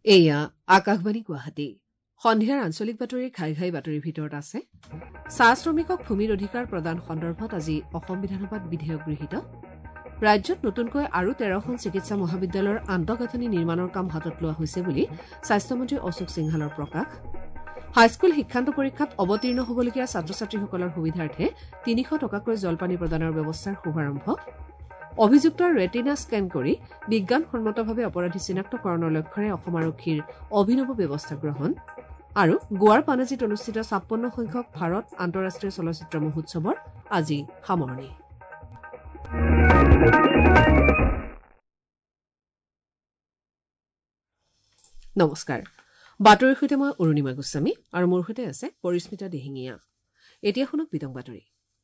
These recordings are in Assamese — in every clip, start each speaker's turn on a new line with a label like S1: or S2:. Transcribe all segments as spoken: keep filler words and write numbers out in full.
S1: এয়া আকাশবাণী গুৱাহাটী সন্ধিয়াৰ আঞ্চলিক বাতৰিৰ ঘাই ঘাই বাতৰিৰ ভিতৰত আছে চাহ শ্ৰমিকক ভূমিৰ অধিকাৰ প্ৰদান সন্দৰ্ভত আজি অসম বিধানসভাত বিধেয়ক গৃহীত ৰাজ্যত নতুনকৈ আৰু তেৰখন চিকিৎসা মহাবিদ্যালয়ৰ আন্তঃগাঁথনি নিৰ্মাণৰ কাম হাতত লোৱা হৈছে বুলি স্বাস্থ্যমন্ত্ৰী অশোক সিংহালৰ প্ৰকাশ হাইস্কুল শিক্ষান্ত পৰীক্ষাত অৱতীৰ্ণ হ'বলগীয়া ছাত্ৰ ছাত্ৰীসকলৰ সুবিধাৰ্থে তিনিশ টকাকৈ জলপানী প্ৰদানৰ ব্যৱস্থাৰ শুভাৰম্ভ অভিযুক্তৰ ৰেটিনা স্কেন কৰি বিজ্ঞানসন্মতভাৱে অপৰাধী চিনাক্তকৰণৰ লক্ষ্যৰে অসম আৰক্ষীৰ অভিনৱ ব্যৱস্থা গ্ৰহণ আৰু গোৱাৰ পানাজীত অনুষ্ঠিত ছাপন্ন সংখ্যক ভাৰত আন্তঃৰাষ্ট্ৰীয় চলচ্চিত্ৰ মহোৎসৱৰ আজি সামৰণি নমস্কাৰ বাতৰিৰ সৈতে মই অৰুণিমা গোস্বামী আৰু মোৰ সৈতে আছে পৰিস্মিতা দিহিঙীয়া এতিয়া শুনক বিতং বাতৰি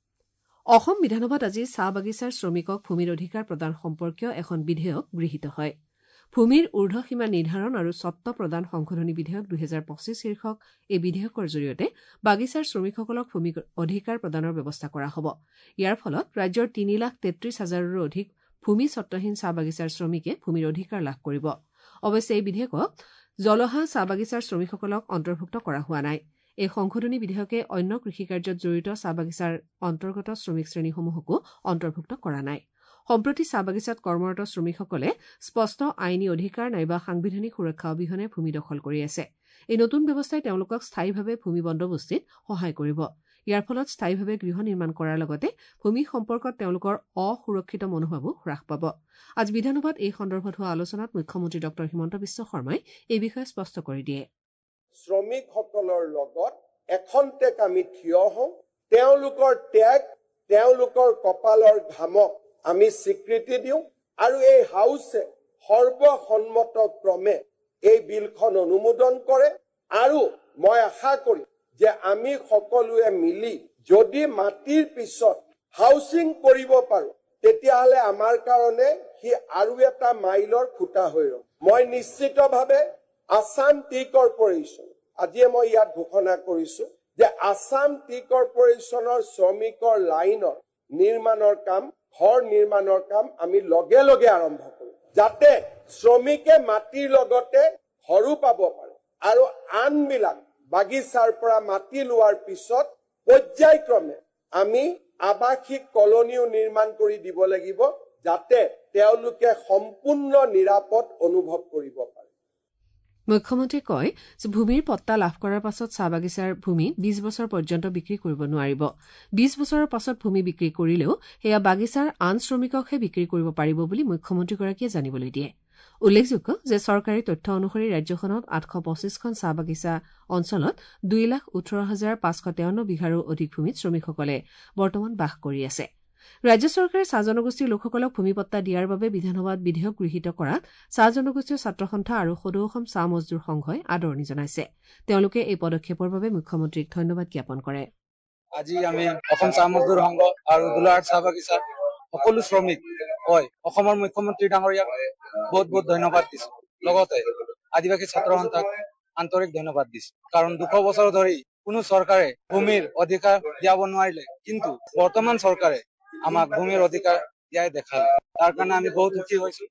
S1: অসম বিধানসভাত আজি চাহ বাগিচাৰ শ্ৰমিকক ভূমিৰ অধিকাৰ প্ৰদান সম্পৰ্কীয় এখন বিধেয়ক গৃহীত হয় ভূমিৰ ঊৰ্ধসীমা নিৰ্ধাৰণ আৰু স্বত্ব প্ৰদান সংশোধনী বিধেয়ক দুহেজাৰ পঁচিছ শীৰ্ষক এই বিধেয়কৰ জৰিয়তে বাগিচাৰ শ্ৰমিকসকলক ভূমি অধিকাৰ প্ৰদানৰ ব্যৱস্থা কৰা হ'ব ইয়াৰ ফলত ৰাজ্যৰ তিনি লাখ তেত্ৰিশ হাজাৰৰো অধিক ভূমি স্বত্বহীন চাহ বাগিচাৰ শ্ৰমিকে ভূমিৰ অধিকাৰ লাভ কৰিব অৱশ্যে এই বিধেয়কক জলহা চাহ বাগিচাৰ শ্ৰমিকসকলক অন্তৰ্ভুক্ত কৰা হোৱা নাই এই সংশোধনী বিধেয়কে অন্য কৃষিকাৰ্যত জড়িত চাহ বাগিচাৰ অন্তৰ্গত শ্ৰমিক শ্ৰেণীসমূহকো অন্তৰ্ভুক্ত কৰা নাই সম্প্ৰতি চাহ বাগিচাত কৰ্মৰত শ্ৰমিকসকলে স্পষ্ট আইনী অধিকাৰ নাইবা সাংবিধানিক সুৰক্ষা অবিহনে ভূমি দখল কৰি আছে এই নতুন ব্যৱস্থাই তেওঁলোকক স্থায়ীভাৱে ভূমি বন্দোবস্তিত সহায় কৰিব ইয়াৰ ফলত স্থায়ীভাৱে গৃহ নিৰ্মাণ কৰাৰ লগতে ভূমি সম্পৰ্কত তেওঁলোকৰ অসুৰক্ষিত মনোভাৱো হ্ৰাস পাব আজি বিধানসভাত এই সন্দৰ্ভত হোৱা আলোচনাত মুখ্যমন্ত্ৰী ডক্টৰ হিমন্ত বিশ্ব শৰ্মাই এই বিষয়ে স্পষ্ট কৰি দিয়ে
S2: শ্ৰমিকসকলৰ লগত এখন্তেক আমি থিয় হওঁ তেওঁলোকৰ ত্যাগ তেওঁলোকৰ কপালৰ ঘামক আমি স্বীকৃতি দিওঁ আৰু এই হাউছে সৰ্বসন্মত ক্ৰমে এই বিলখন অনুমোদন কৰে আৰু মই আশা কৰিম যে আমি সকলোৱে মিলি যদি মাটিৰ পিছত হাউচিং কৰিব পাৰো তেতিয়াহ'লে আমাৰ কাৰণে সি আৰু এটা মাইলৰ খুঁটা হৈ ৰ'ব মই নিশ্চিতভাৱে আসাম টি কৰ্পোৰেশ্যন আজিয়ে মই ইয়াত ঘোষণা কৰিছো যে আসাম টি কৰ্পোৰেশ্যনৰ শ্ৰমিকৰ লাইনৰ নিৰ্মাণৰ কাম ঘৰ নিৰ্মাণৰ কাম আমি লগে লগে আৰম্ভ কৰিম যাতে শ্ৰমিকে মাটিৰ লগতে ঘৰো পাব পাৰে আৰু আনবিলাক বাগিচাৰ পৰা মাটি লোৱাৰ পিছত পৰ্যায়ক্ৰমে আমি আৱাসিক কলনীও নিৰ্মাণ কৰি দিব লাগিব যাতে তেওঁলোকে সম্পূৰ্ণ নিৰাপদ অনুভৱ কৰিব পাৰে
S1: মুখ্যমন্ত্ৰীয়ে কয় যে ভূমিৰ পট্টা লাভ কৰাৰ পাছত চাহ বাগিচাৰ ভূমি বিশ বছৰ পৰ্যন্ত বিক্ৰী কৰিব নোৱাৰিব বিশ বছৰৰ পাছত ভূমি বিক্ৰী কৰিলেও সেয়া বাগিচাৰ আন শ্ৰমিককহে বিক্ৰী কৰিব পাৰিব বুলি মুখ্যমন্ত্ৰীগৰাকীয়ে জানিবলৈ দিয়ে উল্লেখযোগ্য যে চৰকাৰী তথ্য অনুসৰি ৰাজ্যখনত আঠশ পঁচিছখন চাহ বাগিচা অঞ্চলত দুই লাখ ওঠৰ হাজাৰ পাঁচশ তেৱন্ন বিঘাৰো অধিক ভূমিত শ্ৰমিকসকলে বৰ্তমান বাস কৰি আছে ৰাজ্য চৰকাৰে চাহ জনগোষ্ঠীৰ লোকসকলক ভূমিপট্টা দিয়াৰ বাবে বিধানসভাত বিধেয়ক গৃহীত কৰাত চাহ জনগোষ্ঠীয় ছাত্ৰ সন্থা আৰু সদৌ অসম চাহ মজদুৰ সংঘই আদৰণি জনাইছে তেওঁলোকে এই পদক্ষেপৰ বাবে মুখ্যমন্ত্ৰীক ধন্যবাদ জ্ঞাপন কৰে
S3: আজি আমি অসম চাহ মজদুৰ সংঘ আৰু গোলাঘাট চাহ বাগিচাৰ সকলো শ্ৰমিক হয় অসমৰ মুখ্যমন্ত্ৰী ডাঙৰীয়াক বহুত বহুত ধন্যবাদ দিছো লগতে আদিবাসী ছাত্ৰ সন্থাক আন্তৰিক ধন্যবাদ দিছো কাৰণ দুশ বছৰ ধৰি কোনো চৰকাৰে ভূমিৰ অধিকাৰ দিয়াব নোৱাৰিলে কিন্তু বৰ্তমান চৰকাৰে আমাক ভূমিৰ অধিকাৰ দিয়াই দেখালে তাৰ কাৰণে আমি বহুত সুখী হৈছো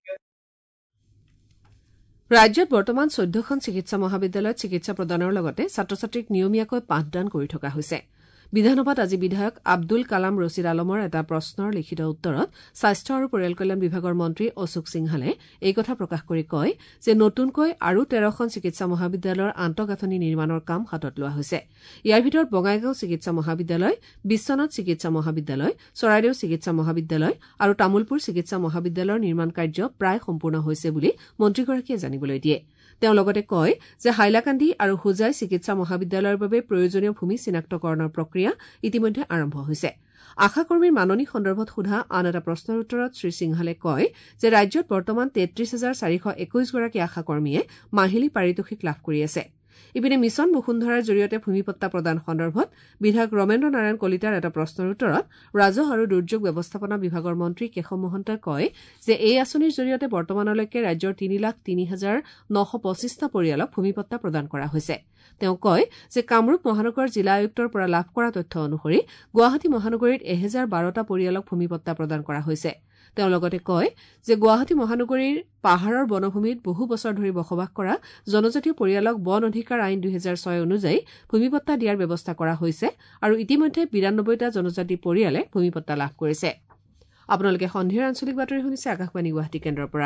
S1: ৰাজ্যত বৰ্তমান চৈধ্যখন চিকিৎসা মহাবিদ্যালয়ত চিকিৎসা প্ৰদানৰ লগতে ছাত্ৰ ছাত্ৰীক নিয়মীয়াকৈ পাঠদান কৰি থকা হৈছে বিধানসভাত আজি বিধায়ক আব্দুল কালাম ৰছিদ আলমৰ এটা প্ৰশ্নৰ লিখিত উত্তৰত স্বাস্থ্য আৰু পৰিয়াল কল্যাণ বিভাগৰ মন্ত্ৰী অশোক সিংহালে এই কথা প্ৰকাশ কৰি কয় যে নতুনকৈ আৰু তেৰখন চিকিৎসা মহাবিদ্যালয়ৰ আন্তঃগাঁথনি নিৰ্মাণৰ কাম হাতত লোৱা হৈছে ইয়াৰ ভিতৰত বঙাইগাঁও চিকিৎসা মহাবিদ্যালয় বিশ্বনাথ চিকিৎসা মহাবিদ্যালয় চৰাইদেউ চিকিৎসা মহাবিদ্যালয় আৰু তামুলপুৰ চিকিৎসা মহাবিদ্যালয়ৰ নিৰ্মাণ কাৰ্য প্ৰায় সম্পূৰ্ণ হৈছে বুলি মন্ত্ৰীগৰাকীয়ে জানিবলৈ দিয়ে তেওঁ লগতে কয় যে হাইলাকান্দি আৰু হোজাই চিকিৎসা মহাবিদ্যালয়ৰ বাবে প্ৰয়োজনীয় ভূমি চিনাক্তকৰণৰ প্ৰক্ৰিয়া ইতিমধ্যে আৰম্ভ হৈছে আশাকৰ্মীৰ মাননি সন্দৰ্ভত সোধা আন এটা প্ৰশ্নৰ উত্তৰত শ্ৰীসিংহালে কয় যে ৰাজ্যত বৰ্তমান তেত্ৰিশ হাজাৰ চাৰিশ একৈশ গৰাকী আশাকৰ্মীয়ে মাহিলী পাৰিতোষিক লাভ কৰি আছে ইপিনে মিছন বসুন্ধৰাৰ জৰিয়তে ভূমিপট্টা প্ৰদান সন্দৰ্ভত বিধায়ক ৰমেন্দ্ৰ নাৰায়ণ কলিতাৰ এটা প্ৰশ্নৰ উত্তৰত ৰাজহ আৰু দুৰ্যোগ ব্যৱস্থাপনা বিভাগৰ মন্ত্ৰী কেশৱ মহন্তই কয় যে এই আঁচনিৰ জৰিয়তে বৰ্তমানলৈকে ৰাজ্যৰ তিনি লাখ তিনি হাজাৰ নশ পঁচিছটা পৰিয়ালক ভূমিপট্টা প্ৰদান কৰা হৈছে তেওঁ কয় যে কামৰূপ মহানগৰ জিলা আয়ুক্তৰ পৰা লাভ কৰা তথ্য অনুসৰি গুৱাহাটী মহানগৰীত এহেজাৰ বাৰটা পৰিয়ালক ভূমিপট্টা প্ৰদান কৰা হৈছে তেওঁ লগতে কয় যে গুৱাহাটী মহানগৰীৰ পাহাৰৰ বনভূমিত বহু বছৰ ধৰি বসবাস কৰা জনজাতীয় পৰিয়ালক বন অধিকাৰ আইন দুহেজাৰ ছয় অনুযায়ী ভূমিপট্টা দিয়াৰ ব্যৱস্থা কৰা হৈছে আৰু ইতিমধ্যে বিৰানব্বৈটা জনজাতি পৰিয়ালে ভূমিপট্টা লাভ কৰিছে। আপোনালোকে সন্ধিয়াৰ আঞ্চলিক বাতৰি শুনিছে আকাশবাণী গুৱাহাটী কেন্দ্ৰৰ পৰা।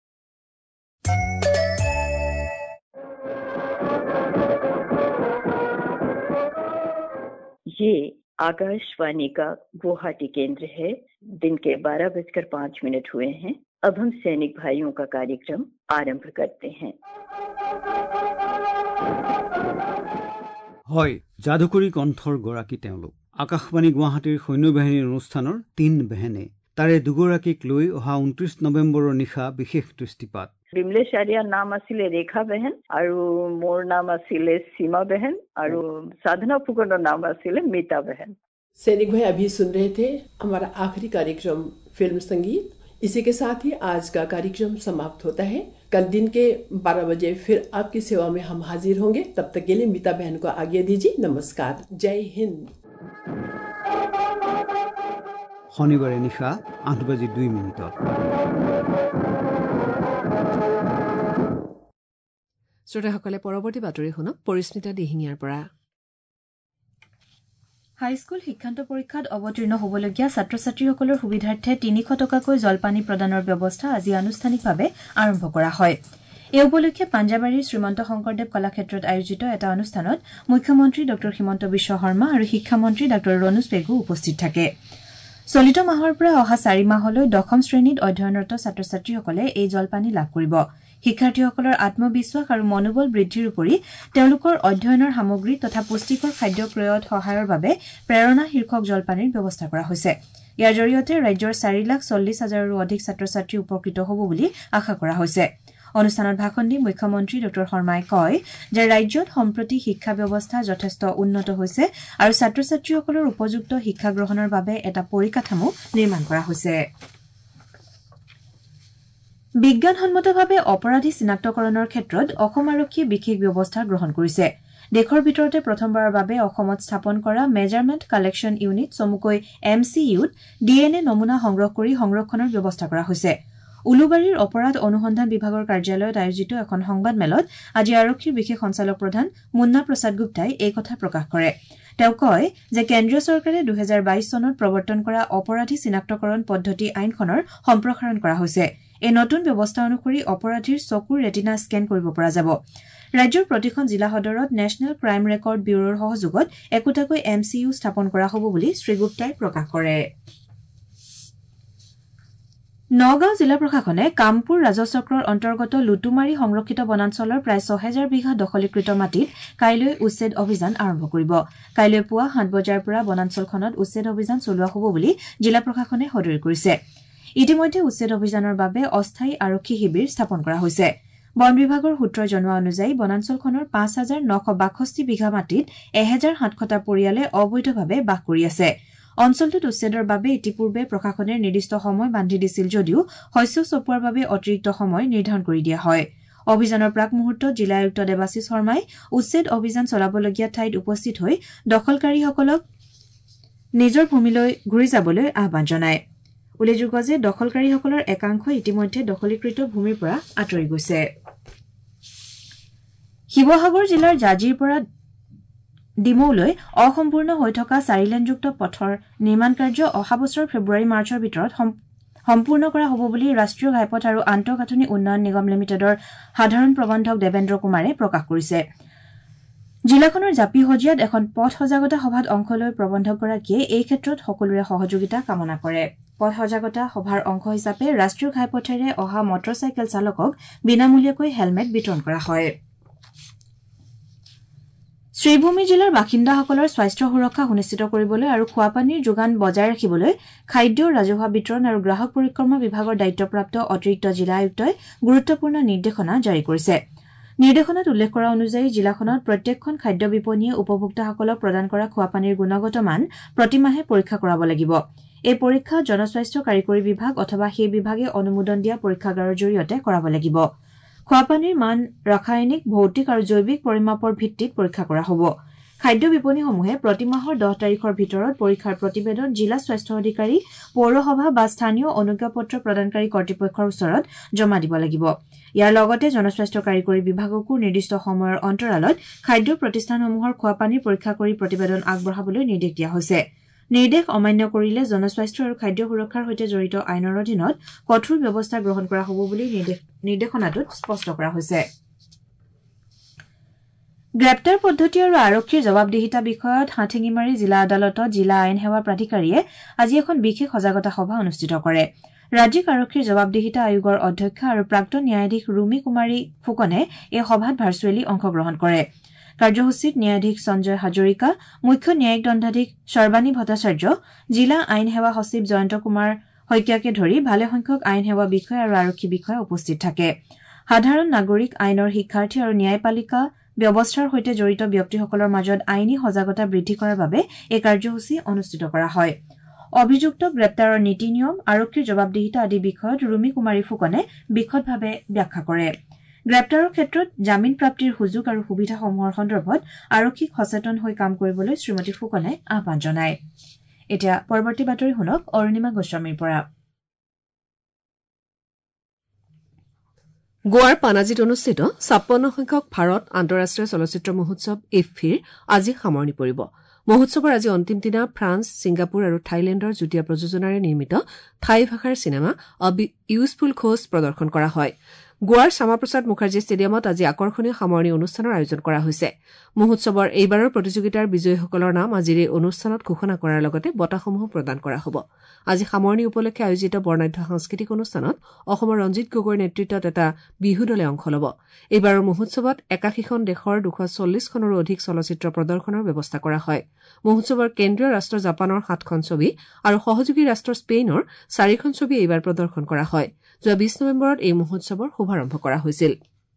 S4: ये आकाशवाणी का गुवाहाटी केंद्र है। दिन के बारह बजकर पाँच मिनट हुए हैं। अब हम सैनिक भाइयों का कार्यक्रम आरंभ करते हैं।
S5: হয়, যাদুকৰী কণ্ঠৰ গৰাকী তেওঁলোক আকাশবাণী গুৱাহাটীৰ সৈন্যবাহিনীৰ অনুষ্ঠানৰ তিন বেহেনে তাৰে দুগৰাকীক লৈ অহা ঊনত্ৰিশ নৱেম্বৰৰ নিশা বিশেষ দৃষ্টিপাত।
S4: विमलेश आर्या नाम आसिले रेखा बहन और मोर नाम आसिले सीमा बहन और साधना फुकन नाम आसिले मीता बहन।
S6: सैनिक भाई अभी सुन रहे थे हमारा आखिरी कार्यक्रम फिल्म संगीत। इसी के साथ ही आज का कार्यक्रम समाप्त होता है। कल दिन के बारह बजे फिर आपकी सेवा में हम हाजिर होंगे। तब तक के लिए मीता बहन को आज्ञा दीजिए। नमस्कार, जय हिंद।
S5: शनिवारे निशा आठ बजे दुई मिनिटत।
S1: শ্ৰোতাসকলে পৰৱৰ্তী বাতৰি শুনক পৰিস্মিতা দিহিঙীয়াৰ পৰা।
S7: হাইস্কুল শিক্ষান্ত পৰীক্ষাত অৱতীৰ্ণ হ'বলগীয়া ছাত্ৰ ছাত্ৰীসকলৰ সুবিধাৰ্থে তিনিশ টকাকৈ জলপানী প্ৰদানৰ ব্যৱস্থা আজি আনুষ্ঠানিকভাৱে আৰম্ভ কৰা হয়। এই উপলক্ষে পাঞ্জাবাৰীৰ শ্ৰীমন্ত শংকৰদেৱ কলাক্ষেত্ৰত আয়োজিত এটা অনুষ্ঠানত মুখ্যমন্ত্ৰী ড হিমন্ত বিশ্ব শৰ্মা আৰু শিক্ষামন্ত্ৰী ড ৰণোজ পেগু উপস্থিত থাকে। চলিত মাহৰ পৰা অহা চাৰি মাহলৈ দশম শ্ৰেণীত অধ্যয়নৰত ছাত্ৰ ছাত্ৰীসকলে এই জলপানী লাভ কৰিব। শিক্ষাৰ্থীসকলৰ আত্মবিশ্বাস আৰু মনোবল বৃদ্ধিৰ উপৰি তেওঁলোকৰ অধ্যয়নৰ সামগ্ৰী তথা পুষ্টিকৰ খাদ্য ক্ৰয়ত সহায়ৰ বাবে প্ৰেৰণা শীৰ্ষক জলপানীৰ ব্যৱস্থা কৰা হৈছে। ইয়াৰ জৰিয়তে ৰাজ্যৰ চাৰি লাখ চল্লিছ হাজাৰৰো অধিক ছাত্ৰ ছাত্ৰী উপকৃত হ'ব বুলি আশা কৰা হৈছে। অনুষ্ঠানত ভাষণ দি মুখ্যমন্ত্ৰী ড শৰ্মাই কয় যে ৰাজ্যত সম্প্ৰতি শিক্ষা ব্যৱস্থা যথেষ্ট উন্নত হৈছে আৰু ছাত্ৰ ছাত্ৰীসকলৰ উপযুক্ত শিক্ষা গ্ৰহণৰ বাবে এটা পৰিকাঠামো নিৰ্মাণ কৰা হৈছে। বিজ্ঞানসন্মতভাৱে অপৰাধী চিনাক্তকৰণৰ ক্ষেত্ৰত অসম আৰক্ষীয়ে বিশেষ ব্যৱস্থা গ্ৰহণ কৰিছে। দেশৰ ভিতৰতে প্ৰথমবাৰৰ বাবে অসমত স্থাপন কৰা মেজাৰমেণ্ট কালেকশ্যন ইউনিট চমুকৈ এম চি ইউত ডি এন এ নমুনা সংগ্ৰহ কৰি সংৰক্ষণৰ ব্যৱস্থা কৰা হৈছে। উলুবাৰীৰ অপৰাধ অনুসন্ধান বিভাগৰ কাৰ্যালয়ত আয়োজিত এখন সংবাদমেলত আজি আৰক্ষীৰ বিশেষ সঞ্চালক প্ৰধান মুন্না প্ৰসাদ গুপ্তাই এই কথা প্ৰকাশ কৰে। তেওঁ কয় যে কেন্দ্ৰীয় চৰকাৰে দুহেজাৰ বাইশ চনত প্ৰৱৰ্তন কৰা অপৰাধী চিনাক্তকৰণ পদ্ধতি আইনখনৰ সম্প্ৰসাৰণ কৰা হৈছে। এই নতুন ব্যৱস্থা অনুসৰি অপৰাধীৰ চকুৰ ৰেটিনা স্কেন কৰিব পৰা যাব। ৰাজ্যৰ প্ৰতিখন জিলা সদৰত নেশ্যনেল ক্ৰাইম ৰেকৰ্ড ব্যুৰোৰ সহযোগত একোটাকৈ এম চি ইউ স্থাপন কৰা হ'ব বুলি শ্ৰীগুপ্তাই প্ৰকাশ কৰে। নগাঁও জিলা প্ৰশাসনে কামপুৰ ৰাজচক্ৰৰ অন্তৰ্গত লুটুমাৰী সংৰক্ষিত বনাঞ্চলৰ প্ৰায় ছহেজাৰ বিঘা দখলীকৃত মাটিত কাইলৈ উচ্ছেদ অভিযান আৰম্ভ কৰিব। কাইলৈ পুৱা সাত বজাৰ পৰা বনাঞ্চলখনত উচ্ছেদ অভিযান চলোৱা হ'ব বুলি জিলা প্ৰশাসনে সদৰি কৰিছে। ইতিমধ্যে উচ্ছেদ অভিযানৰ বাবে অস্থায়ী আৰক্ষী শিবিৰ স্থাপন কৰা হৈছে। বন বিভাগৰ সূত্ৰই জনোৱা অনুযায়ী বনাঞ্চলখনৰ পাঁচ হাজাৰ নশ বাষষ্ঠি বিঘা মাটিত এহেজাৰ সাতশটা পৰিয়ালে অবৈধভাৱে বাস কৰি আছে। অঞ্চলটোত উচ্ছেদৰ বাবে ইতিপূৰ্বে প্ৰশাসনে নিৰ্দিষ্ট সময় বান্ধি দিছিল যদিও শস্য চপোৱাৰ বাবে অতিৰিক্ত সময় নিৰ্ধাৰণ কৰি দিয়া হয়। অভিযানৰ প্ৰাক মুহূৰ্তত জিলা আয়ুক্ত দেৱাশীষ শৰ্মাই উচ্ছেদ অভিযান চলাবলগীয়া ঠাইত উপস্থিত হৈ দখলকাৰীসকলক নিজৰ ভূমিলৈ ঘূৰি যাবলৈ আহ্বান জনায়। উল্লেখযোগ্য যে দখলকাৰীসকলৰ একাংশই ইতিমধ্যে দখলীকৃত ভূমিৰ পৰা আঁতৰি গৈছে। শিৱসাগৰ জিলাৰ জাজিৰ পৰা ডিমৌলৈ অসম্পূৰ্ণ হৈ থকা চাৰিলেনযুক্ত পথৰ নিৰ্মাণ কাৰ্য অহা বছৰ ফেব্ৰুৱাৰী মাৰ্চৰ ভিতৰত সম্পূৰ্ণ কৰা হ'ব বুলি ৰাষ্ট্ৰীয় ঘাইপথ আৰু আন্তঃগাঁথনি উন্নয়ন নিগম লিমিটেডৰ সাধাৰণ প্ৰবন্ধক দেৱেন্দ্ৰ কুমাৰে প্ৰকাশ কৰিছে। জিলাখনৰ জাপি হজিয়াত এখন পথ সজাগতা সভাত অংশ লৈ প্ৰবন্ধকগৰাকীয়ে এই ক্ষেত্ৰত সকলোৰে সহযোগিতা কামনা কৰে। পথ সজাগতা সভাৰ অংশ হিচাপে ৰাষ্ট্ৰীয় ঘাইপথেৰে অহা মটৰচাইকেল চালকক বিনামূলীয়াকৈ হেলমেট বিতৰণ কৰা হয়। শ্ৰীভূমি জিলাৰ বাসিন্দাসকলৰ স্বাস্থ্য সুৰক্ষা সুনিশ্চিত কৰিবলৈ আৰু খোৱাপানীৰ যোগান বজাই ৰাখিবলৈ খাদ্য ৰাজহুৱা বিতৰণ আৰু গ্ৰাহক পৰিক্ৰমা বিভাগৰ দায়িত্বপ্ৰাপ্ত অতিৰিক্ত জিলা আয়ুক্তই গুৰুত্বপূৰ্ণ নিৰ্দেশনা জাৰি কৰিছে। নিৰ্দেশনাত উল্লেখ কৰা অনুযায়ী জিলাখনত প্ৰত্যেকখন খাদ্য বিপণীয়ে উপভোক্তাসকলক প্ৰদান কৰা খোৱাপানীৰ গুণগত মান প্ৰতিমাহে পৰীক্ষা কৰাব লাগিব। এই পৰীক্ষা জনস্বাস্থ্য কাৰিকৰী বিভাগ অথবা সেই বিভাগে অনুমোদন দিয়া পৰীক্ষাগাৰৰ জৰিয়তে কৰাব লাগিব। খোৱাপানীৰ মান ৰাসায়নিক, ভৌতিক আৰু জৈৱিক পৰিমাপৰ ভিত্তিত পৰীক্ষা কৰা হ'ব। খাদ্য বিপণীসমূহে প্ৰতি মাহৰ দহ তাৰিখৰ ভিতৰত পৰীক্ষাৰ প্ৰতিবেদন জিলা স্বাস্থ্য অধিকাৰী পৌৰসভা বা স্থানীয় অনুজ্ঞাপত্ৰ প্ৰদানকাৰী কৰ্তৃপক্ষৰ ওচৰত জমা দিব লাগিব ইয়াৰ লগতে জনস্বাস্থ্য কাৰিকৰী বিভাগকো নিৰ্দিষ্ট সময়ৰ অন্তৰালত খাদ্য প্ৰতিষ্ঠানসমূহৰ খোৱাপানীৰ পৰীক্ষা কৰি প্ৰতিবেদন আগবঢ়াবলৈ নিৰ্দেশ দিয়া হৈছে নিৰ্দেশ অমান্য কৰিলে জনস্বাস্থ্য আৰু খাদ্য সুৰক্ষাৰ সৈতে জড়িত আইনৰ অধীনত কঠোৰ ব্যৱস্থা গ্ৰহণ কৰা হ'ব বুলি নিৰ্দেশনাটোত স্পষ্ট কৰা হৈছে গ্ৰেপ্তাৰ পদ্ধতি আৰু আৰক্ষীৰ জবাবদিহিতা বিষয়ত হাথিঙিমাৰী জিলা আদালতত জিলা আইন সেৱা প্ৰাধিকাৰীয়ে আজি এখন বিশেষ সজাগতা সভা অনুষ্ঠিত কৰে ৰাজ্যিক আৰক্ষীৰ জবাবদিহিতা আয়োগৰ অধ্যক্ষ আৰু প্ৰাক্তন ন্যায়াধীশ ৰুমি কুমাৰী ফুকনে এই সভাত ভাৰ্চুৱেলি অংশগ্ৰহণ কৰে কাৰ্যসূচীত ন্যায়াধীশ সঞ্জয় হাজৰিকা মুখ্য ন্যায়িক দণ্ডাধীশ সৰ্বানী ভট্টাচাৰ্য জিলা আইন সেৱা সচিব জয়ন্ত কুমাৰ শইকীয়াকে ধৰি ভালেসংখ্যক আইন সেৱা বিষয়া আৰু আৰক্ষী বিষয়া উপস্থিত থাকে সাধাৰণ নাগৰিক আইনৰ শিক্ষাৰ্থী আৰু ন্যায়পালিকা ব্যৱস্থাৰ সৈতে জড়িত ব্যক্তিসকলৰ মাজত আইনী সজাগতা বৃদ্ধি কৰাৰ বাবে এই কাৰ্যসূচী অনুষ্ঠিত কৰা হয় অভিযুক্ত গ্ৰেপ্তাৰৰ নীতি নিয়ম আৰক্ষীৰ জবাবদিহিতা আদি বিষয়ত ৰুমি কুমাৰী ফুকনে বিশদভাৱে ব্যাখ্যা কৰে গ্ৰেপ্তাৰৰ ক্ষেত্ৰত জামিন প্ৰাপ্তিৰ সুযোগ আৰু সুবিধাসমূহৰ সন্দৰ্ভত আৰক্ষীক সচেতন হৈ কাম কৰিবলৈ শ্ৰীমতী ফুকনে আহ্বান জনায় এতিয়া পৰৱৰ্তী বাতৰি শুনক অৰুণিমা গোস্বামীৰ পৰা
S1: গোৱাৰ পানাজীত অনুষ্ঠিত ছাপন্ন সংখ্যক ভাৰত আন্তঃৰাষ্ট্ৰীয় চলচ্চিত্ৰ মহোৎসৱ ইফফিৰ আজি সামৰণি পৰিব মহোৎসৱৰ আজি অন্তিম দিনা ফ্ৰান্স ছিংগাপুৰ আৰু থাইলেণ্ডৰ যুটীয়া প্ৰযোজনাৰে নিৰ্মিত থাই ভাষাৰ চিনেমা আ ইউজফুল খোজ প্ৰদৰ্শন কৰা হয় গোৱাৰ শ্যামাপ্ৰসাদ মুখাৰ্জী ষ্টেডিয়ামত আজি আকৰ্ষণীয় সামৰণি অনুষ্ঠানৰ আয়োজন কৰা হৈছে মহোৎসৱৰ এইবাৰৰ প্ৰতিযোগিতাৰ বিজয়ীসকলৰ নাম আজিৰ এই অনুষ্ঠানত ঘোষণা কৰাৰ লগতে বঁটাসমূহ প্ৰদান কৰা হ'ব আজি সামৰণি উপলক্ষে আয়োজিত বৰ্ণাঢ্য সাংস্কৃতিক অনুষ্ঠানত অসমৰ ৰঞ্জিত গগৈৰ নেতৃত্বত এটা বিহু দলে অংশ ল'ব এইবাৰৰ মহোৎসৱত একাশীখন দেশৰ দুশ চল্লিশখনৰো অধিক চলচ্চিত্ৰ প্ৰদৰ্শনৰ ব্যৱস্থা কৰা হয় মহোৎসৱৰ কেন্দ্ৰীয় ৰাষ্ট্ৰ জাপানৰ সাতখন ছবি আৰু সহযোগী ৰাষ্ট্ৰ স্পেইনৰ চাৰিখন ছবি এইবাৰ প্ৰদৰ্শন কৰা হয় যোৱা বিশ নৱেম্বৰত এই মহোৎসৱৰ শুভাৰম্ভ কৰা হৈছিল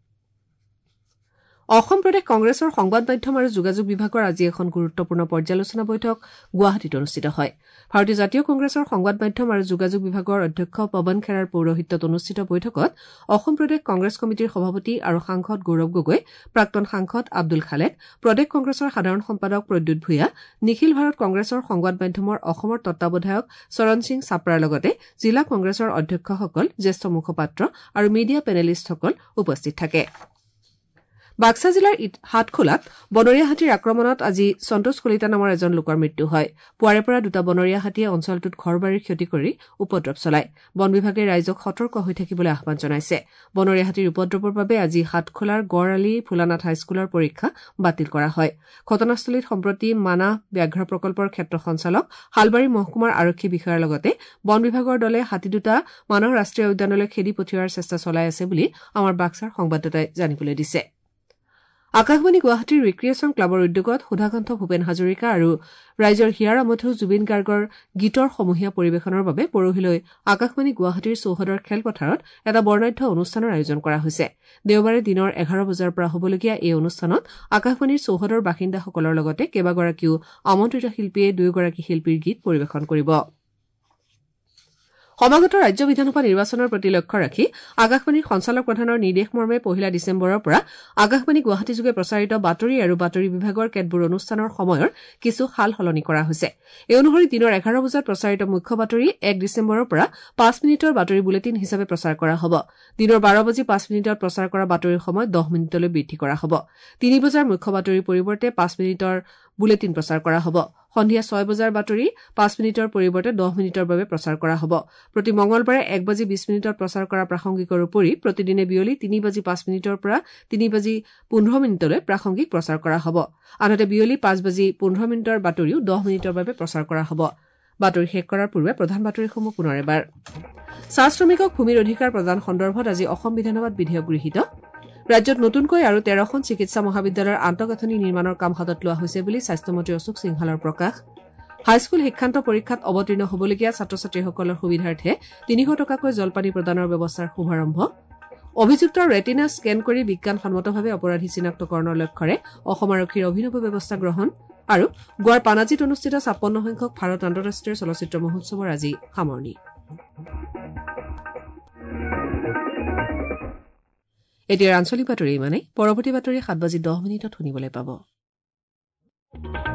S1: অসম প্ৰদেশ কংগ্ৰেছৰ সংবাদ মাধ্যম আৰু যোগাযোগ বিভাগৰ আজি এখন গুৰুত্বপূৰ্ণ পৰ্যালোচনা বৈঠক গুৱাহাটীত অনুষ্ঠিত হয় ভাৰতীয় জাতীয় কংগ্ৰেছৰ সংবাদ মাধ্যম আৰু যোগাযোগ বিভাগৰ অধ্যক্ষ পৱন খেৰাৰ পৌৰোহিত্যত অনুষ্ঠিত বৈঠকত অসম প্ৰদেশ কংগ্ৰেছ কমিটিৰ সভাপতি আৰু সাংসদ গৌৰৱ গগৈ প্ৰাক্তন সাংসদ আব্দুল খালেক প্ৰদেশ কংগ্ৰেছৰ সাধাৰণ সম্পাদক প্ৰদ্যুৎ ভূঞা নিখিল ভাৰত কংগ্ৰেছৰ সংবাদ মাধ্যমৰ অসমৰ তত্বাৱধায়ক চৰণ সিং চাপৰাৰ লগতে জিলা কংগ্ৰেছৰ অধ্যক্ষসকল জ্যেষ্ঠ মুখপাত্ৰ আৰু মিডিয়া পেনেলিষ্টসকল উপস্থিত থাকে বাক্সা জিলাৰ হাটখোলাত বনৰীয়া হাতীৰ আক্ৰমণত আজি সন্তোষ কলিতা নামৰ এজন লোকৰ মৃত্যু হয় পুৱাৰে পৰা দুটা বনৰীয়া হাতীয়ে অঞ্চলটোত ঘৰবাৰীৰ ক্ষতি কৰি উপদ্ৰৱ চলায় বন বিভাগে ৰাইজক সতৰ্ক হৈ থাকিবলৈ আহ্বান জনাইছে বনৰীয়া হাতীৰ উপদ্ৰৱৰ বাবে আজি হাটখোলাৰ গড়আলি ফুলানাথ হাইস্কুলৰ পৰীক্ষা বাতিল কৰা হয় ঘটনাস্থলীত সম্প্ৰতি মানাহ ব্যাঘ্ৰ প্ৰকল্পৰ ক্ষেত্ৰ সঞ্চালক হালবাৰী মহকুমাৰ আৰক্ষী বিষয়াৰ লগতে বন বিভাগৰ দলে হাতী দুটা মানাহ ৰাষ্ট্ৰীয় উদ্যানলৈ খেদি পঠিওৱাৰ চেষ্টা চলাই আছে বুলি আমাৰ বাক্সাৰ সংবাদদাতাই জানিবলৈ দিছে আকাশবাণী গুৱাহাটীৰ ৰিক্ৰিয়েশ্যন ক্লাবৰ উদ্যোগত সুধাকান্ত ভূপেন হাজৰিকা আৰু ৰাইজৰ হিয়াৰ আমঠু জুবিন গাৰ্গৰ গীতৰ সমূহীয়া পৰিৱেশনৰ বাবে পৰহিলৈ আকাশবাণী গুৱাহাটীৰ চৌহদৰ খেলপথাৰত এটা বৰ্ণাঢ্য অনুষ্ঠানৰ আয়োজন কৰা হৈছে দেওবাৰে দিনৰ এঘাৰ বজাৰ পৰা হ'বলগীয়া এই অনুষ্ঠানত আকাশবাণীৰ চৌহদৰ বাসিন্দাসকলৰ লগতে কেইবাগৰাকীও আমন্ত্ৰিত শিল্পীয়ে দুয়োগৰাকী শিল্পীৰ গীত পৰিৱেশন কৰিব সমাগত ৰাজ্য বিধানসভা নিৰ্বাচনৰ প্ৰতি লক্ষ্য ৰাখি আকাশবাণীৰ সঞ্চালক প্ৰধানৰ নিৰ্দেশ মৰ্মে পহিলা ডিচেম্বৰৰ পৰা আকাশবাণী গুৱাহাটীযোগে প্ৰচাৰিত বাতৰি আৰু বাতৰি বিভাগৰ কেতবোৰ অনুষ্ঠানৰ সময়ৰ কিছু সাল সলনি কৰা হৈছে এই অনুসৰি দিনৰ এঘাৰ বজাত প্ৰচাৰিত মুখ্য বাতৰি এক ডিচেম্বৰৰ পৰা পাঁচ মিনিটৰ বাতৰি বুলেটিন হিচাপে প্ৰচাৰ কৰা হ'ব দিনৰ বাৰ বাজি পাঁচ মিনিটত প্ৰচাৰ কৰা বাতৰিৰ সময় দহ মিনিটলৈ বৃদ্ধি কৰা হ'ব তিনি বজাৰ মুখ্য বাতৰিৰ পৰিৱৰ্তে পাঁচ মিনিটৰ বুলেটিন প্ৰচাৰ কৰা হ'ব সন্ধিয়া ছয় বজাৰ বাতৰি পাঁচ মিনিটৰ পৰিৱৰ্তে দহ মিনিটৰ বাবে প্ৰচাৰ কৰা হ'ব প্ৰতি মঙলবাৰে এক বাজি বিশ মিনিটত প্ৰচাৰ কৰা প্ৰাসংগিকৰ উপৰি প্ৰতিদিনে বিয়লি তিনি বাজি পাঁচ মিনিটৰ পৰা তিনি বাজি পোন্ধৰ মিনিটলৈ প্ৰাসংগিক প্ৰচাৰ কৰা হ'ব আনহাতে বিয়লি পাঁচ বাজি পোন্ধৰ মিনিটৰ বাতৰিও দহ মিনিটৰ বাবে প্ৰচাৰ কৰা হ'ব বাতৰি শেষ কৰাৰ পূৰ্বে প্ৰধান বাতৰিসমূহ পুনৰ এবাৰ চাহ শ্ৰমিকক ভূমিৰ অধিকাৰ প্ৰদান সন্দৰ্ভত আজি অসম বিধানসভাত বিধেয়ক গৃহীত ৰাজ্যত নতুনকৈ আৰু তেৰখন চিকিৎসা মহাবিদ্যালয়ৰ আন্তঃগাঁথনি নিৰ্মাণৰ কাম হাতত লোৱা হৈছে বুলি স্বাস্থ্যমন্ত্ৰী অশোক সিংহালৰ প্ৰকাশ হাইস্কুল শিক্ষান্ত পৰীক্ষাত অৱতীৰ্ণ হ'বলগীয়া ছাত্ৰ ছাত্ৰীসকলৰ সুবিধাৰ্থে তিনিশ টকাকৈ জলপানী প্ৰদানৰ ব্যৱস্থাৰ শুভাৰম্ভ অভিযুক্তৰ ৰেটিনা স্কেন কৰি বিজ্ঞানসন্মতভাৱে অপৰাধী চিনাক্তকৰণৰ লক্ষ্যৰে অসম আৰক্ষীৰ অভিনৱ ব্যৱস্থা গ্ৰহণ আৰু গোৱাৰ পানাজীত অনুষ্ঠিত ছাপন্ন সংখ্যক ভাৰত আন্তঃৰাষ্ট্ৰীয় চলচ্চিত্ৰ মহোৎসৱৰ আজি সামৰণি এতিয়াৰ আঞ্চলিক বাতৰি ইমানেই পৰৱৰ্তী বাতৰি সাত বাজি দহ মিনিটত শুনিবলৈ পাব
S8: Thank you.